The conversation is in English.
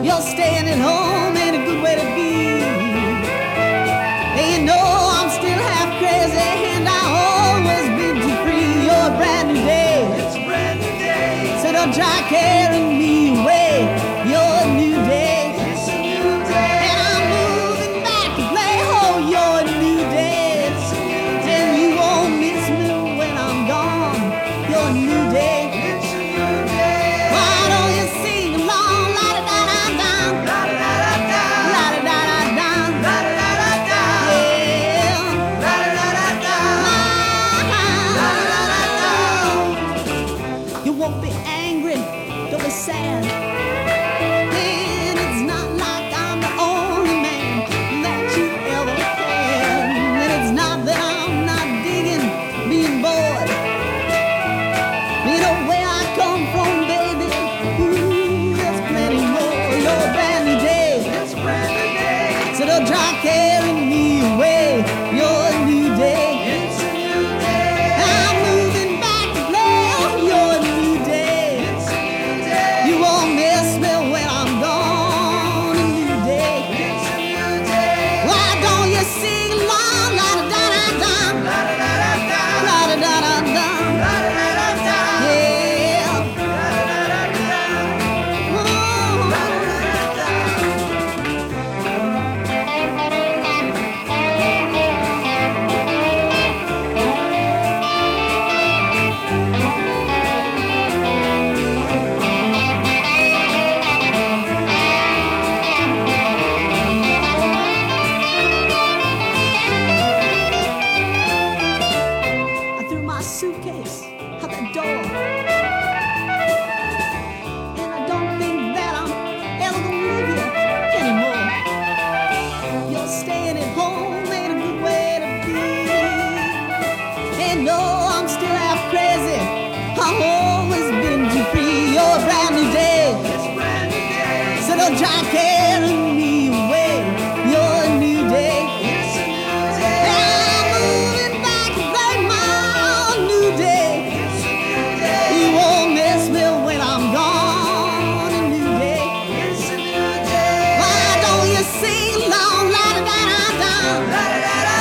You're staying at home ain't a good way to be. And you know I'm still half crazy, and I always been too free. You're a brand new day. It's a brand new day. So don't try carrying me away. You're a new day. It's a new day. And I'm moving back to play. Oh, you're a new day. It's a new day. And you won't miss me when I'm gone. You're a new day. It's a new day. Why don't you sing along? La-da-da-da-da. La-da-da-da-da. La-da-da-da-da. La-da-da-da-da. Yeah. La-da-da-da-da. La-da-da-da-da. You won't be angry, don't be sad. And it's not like I'm the only man that you ever had. And it's not that I'm not digging being bored. You know where I come from, baby. Ooh, there's plenty more. You're a brand new day. It's a brand new day. So don't try carrying me away. You're a new day. It's a new day. I'm moving back to play. Oh, you're a new day. It's a new day. You won't miss me when I'm gone. A new day. It's a new day. Why don't you sing along? La-da-da-da-da. La-da-da-da-da. La-da-da-da-da. La-da-da-da-da. Yeah. La-da-da-da-da. Oh. I threw my suitcase out that door, and I don't think that I'm ever gonna leave you anymore. You're staying at home ain't a good way to be. And no, I'm still half crazy. I've always been too free. You're a brand new day, It's a brand new day. so don't try carrying me away. You're a new day. It's a new And day. I'm moving back to play my new day. It's a new day. You won't miss me when I'm gone. A new day. It's a new day. Why don't you sing along? La-da-da-da-da. La-da-da-da.